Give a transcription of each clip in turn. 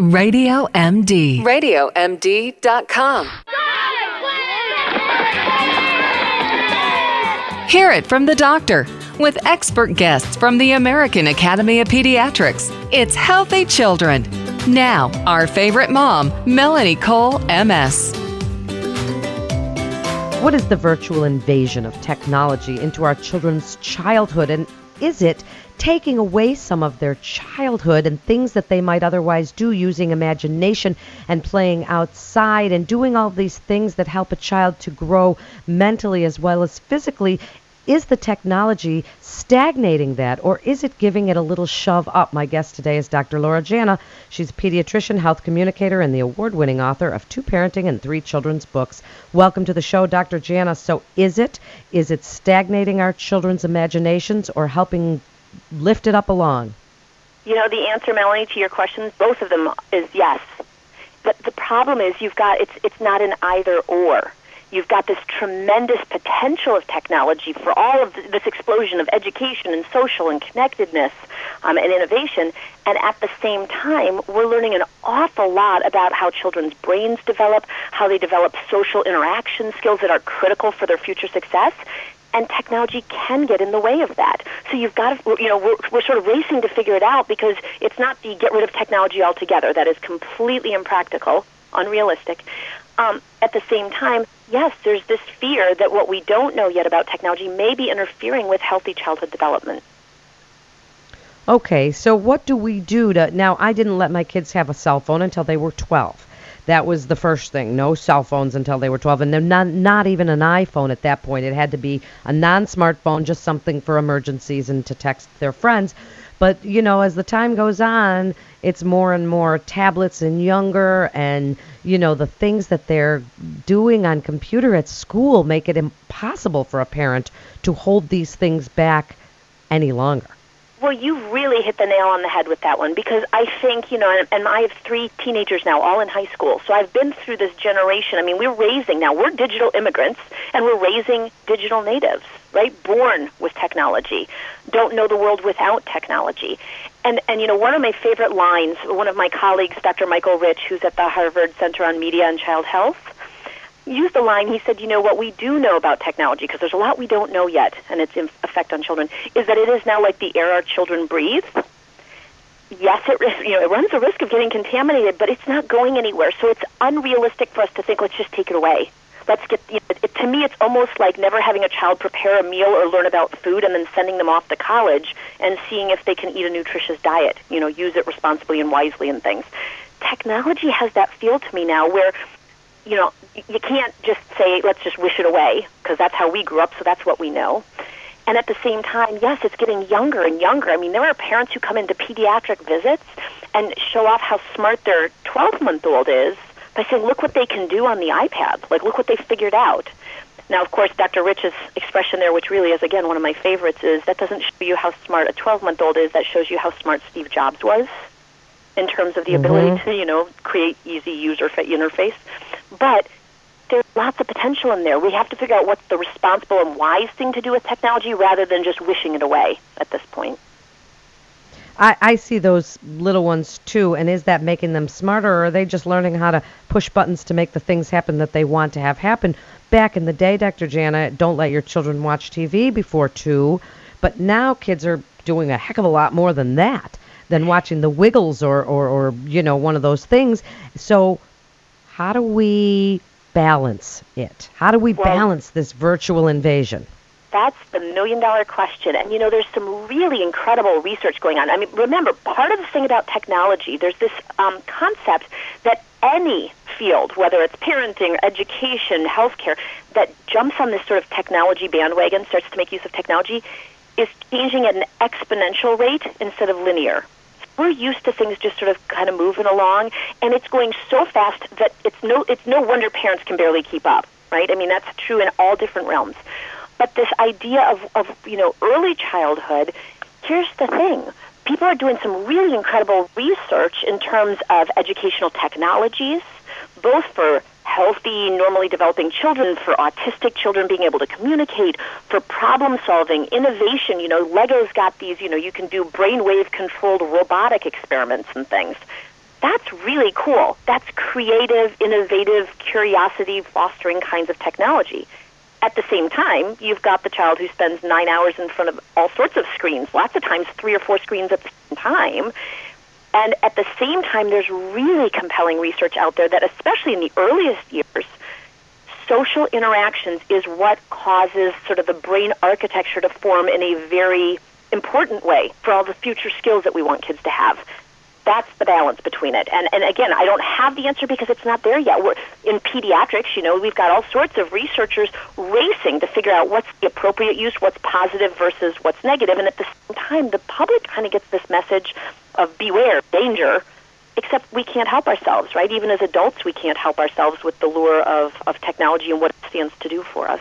Radio MD. RadioMD.com. Hear it from the doctor with expert guests from the American Academy of Pediatrics. It's Healthy Children. Now, our favorite mom, Melanie Cole, MS. What is the virtual invasion of technology into our children's childhood, and is it taking away some of their childhood and things that they might otherwise do using imagination and playing outside and doing all these things that help a child to grow mentally as well as physically? Is the technology stagnating that, or is it giving it a little shove up? My guest today is Dr. Laura Jana. She's a pediatrician, health communicator, and the award-winning author of 2 parenting and 3 children's books. Welcome to the show, Dr. Jana. So is it stagnating our children's imaginations or helping lift it up along? You know, the answer, Melanie, to your questions, both of them is yes. But the problem is it's not an either or. You've got this tremendous potential of technology for all of this explosion of education and social and connectedness and innovation. And at the same time, we're learning an awful lot about how children's brains develop, how they develop social interaction skills that are critical for their future success. And technology can get in the way of that. So you've got to, we're sort of racing to figure it out, because it's not the get rid of technology altogether. That is completely impractical, unrealistic. At the same time, yes, there's this fear that what we don't know yet about technology may be interfering with healthy childhood development. Okay, so what do we do to... Now, I didn't let my kids have a cell phone until they were 12. That was the first thing. No cell phones until they were 12. And then not even an iPhone at that point. It had to be a non-smartphone, just something for emergencies and to text their friends. But, as the time goes on, it's more and more tablets and younger, and, the things that they're doing on computer at school make it impossible for a parent to hold these things back any longer. Well, you really hit the nail on the head with that one, because I think, and I have 3 teenagers now, all in high school. So I've been through this generation. I mean, we're digital immigrants, and we're raising digital natives, right? Born with technology, don't know the world without technology. And one of my favorite lines, one of my colleagues, Dr. Michael Rich, who's at the Harvard Center on Media and Child Health, used the line. He said, what we do know about technology, because there's a lot we don't know yet, and its effect on children, is that it is now like the air our children breathe. Yes, it runs the risk of getting contaminated, but it's not going anywhere. So it's unrealistic for us to think, let's just take it away. To me, it's almost like never having a child prepare a meal or learn about food and then sending them off to college and seeing if they can eat a nutritious diet, use it responsibly and wisely and things. Technology has that feel to me now where, you can't just say, let's just wish it away, because that's how we grew up, so that's what we know. And at the same time, yes, it's getting younger and younger. I mean, there are parents who come into pediatric visits and show off how smart their 12-month-old is by saying, look what they can do on the iPad. Like, look what they figured out. Now, of course, Dr. Rich's expression there, which really is, again, one of my favorites, is that doesn't show you how smart a 12-month-old is. That shows you how smart Steve Jobs was in terms of the ability to, create easy user interface. But there's lots of potential in there. We have to figure out what's the responsible and wise thing to do with technology rather than just wishing it away at this point. I see those little ones, too, and is that making them smarter, or are they just learning how to push buttons to make the things happen that they want to have happen? Back in the day, Dr. Jana, don't let your children watch TV before 2, but now kids are doing a heck of a lot more than that, than watching the Wiggles or one of those things. So how do we balance it? How do we balance this virtual invasion? That's the million-dollar question. And, there's some really incredible research going on. I mean, remember, part of the thing about technology, there's this concept that any field, whether it's parenting, education, healthcare, that jumps on this sort of technology bandwagon, starts to make use of technology, is changing at an exponential rate instead of linear. We're used to things just sort of kind of moving along, and it's going so fast that it's no wonder parents can barely keep up, right? I mean, that's true in all different realms. But this idea of early childhood, here's the thing. People are doing some really incredible research in terms of educational technologies, both for healthy, normally developing children, for autistic children being able to communicate, for problem solving, innovation. Lego's got these, you can do brainwave controlled robotic experiments and things. That's really cool. That's creative, innovative, curiosity-fostering kinds of technology. At the same time, you've got the child who spends 9 hours in front of all sorts of screens, lots of times 3 or 4 screens at the same time. And at the same time, there's really compelling research out there that, especially in the earliest years, social interactions is what causes sort of the brain architecture to form in a very important way for all the future skills that we want kids to have. That's the balance between it. And again, I don't have the answer because it's not there yet. We're in pediatrics, we've got all sorts of researchers racing to figure out what's the appropriate use, what's positive versus what's negative. And at the same time, the public kind of gets this message of beware, danger, except we can't help ourselves, right? Even as adults, we can't help ourselves with the lure of technology and what it stands to do for us.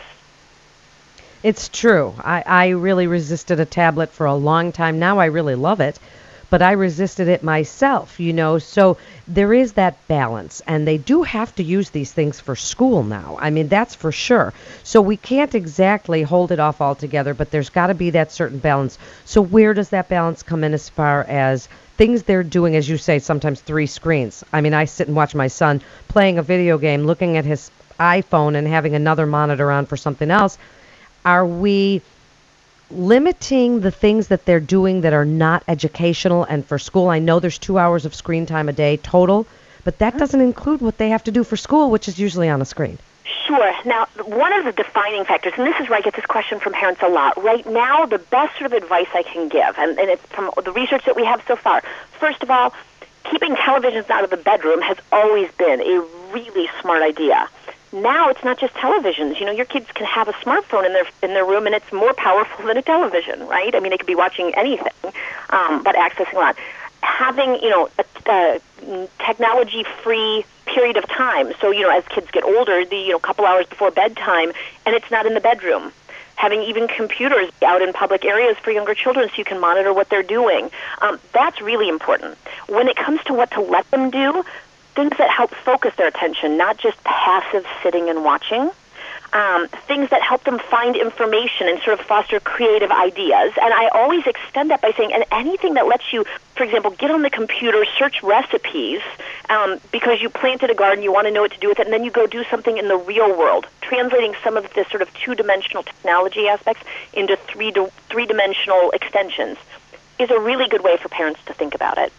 It's true. I really resisted a tablet for a long time. Now I really love it. But I resisted it myself, so there is that balance. And they do have to use these things for school now. I mean, that's for sure. So we can't exactly hold it off altogether, but there's got to be that certain balance. So where does that balance come in as far as things they're doing, as you say, sometimes 3 screens? I mean, I sit and watch my son playing a video game, looking at his iPhone and having another monitor on for something else. Are we limiting the things that they're doing that are not educational and for school? I know there's 2 hours of screen time a day total, but that doesn't include what they have to do for school, which is usually on a screen. Sure. Now, one of the defining factors, and this is where I get this question from parents a lot, right now the best sort of advice I can give, and it's from the research that we have so far, first of all, keeping televisions out of the bedroom has always been a really smart idea. Now it's not just televisions. Your kids can have a smartphone in their room, and it's more powerful than a television, right? I mean, they could be watching anything, but accessing a lot. Having, a technology-free period of time. So, as kids get older, the couple hours before bedtime, and it's not in the bedroom. Having even computers out in public areas for younger children so you can monitor what they're doing. That's really important. When it comes to what to let them do, things that help focus their attention, not just passive sitting and watching. Things that help them find information and sort of foster creative ideas. And I always extend that by saying, and anything that lets you, for example, get on the computer, search recipes, because you planted a garden, you want to know what to do with it, and then you go do something in the real world, translating some of this sort of 2-dimensional technology aspects into 3-dimensional extensions is a really good way for parents to think about it.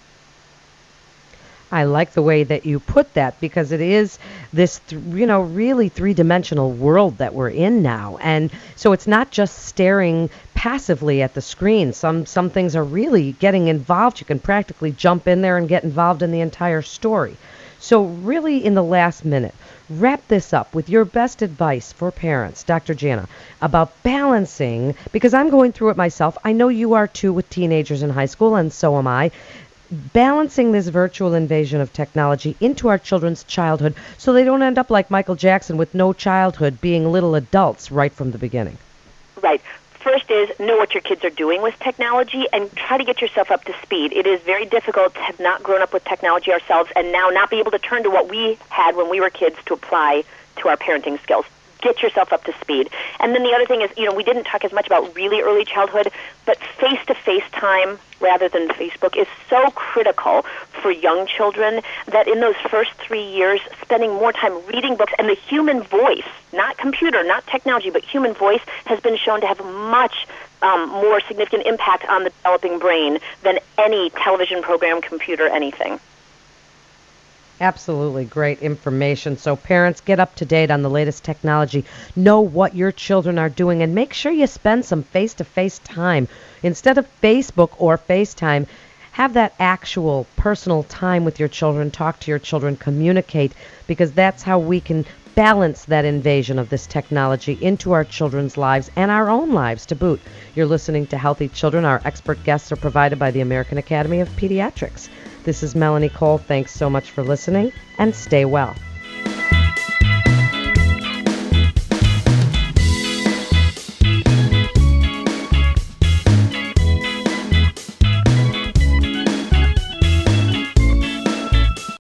I like the way that you put that because it is this, really 3-dimensional world that we're in now. And so it's not just staring passively at the screen. Some things are really getting involved. You can practically jump in there and get involved in the entire story. So really in the last minute, wrap this up with your best advice for parents, Dr. Jana, about balancing, because I'm going through it myself. I know you are too with teenagers in high school, and so am I. Balancing this virtual invasion of technology into our children's childhood so they don't end up like Michael Jackson with no childhood, being little adults right from the beginning. Right. First is know what your kids are doing with technology and try to get yourself up to speed. It is very difficult to have not grown up with technology ourselves and now not be able to turn to what we had when we were kids to apply to our parenting skills. Get yourself up to speed. And then the other thing is, we didn't talk as much about really early childhood, but face-to-face time rather than Facebook is so critical for young children that in those first 3 years, spending more time reading books and the human voice, not computer, not technology, but human voice has been shown to have much more significant impact on the developing brain than any television program, computer, anything. Absolutely great information. So parents, get up to date on the latest technology. Know what your children are doing and make sure you spend some face-to-face time. Instead of Facebook or FaceTime, have that actual personal time with your children. Talk to your children, communicate, because that's how we can balance that invasion of this technology into our children's lives and our own lives to boot. You're listening to Healthy Children. Our expert guests are provided by the American Academy of Pediatrics. This is Melanie Cole. Thanks so much for listening, and stay well.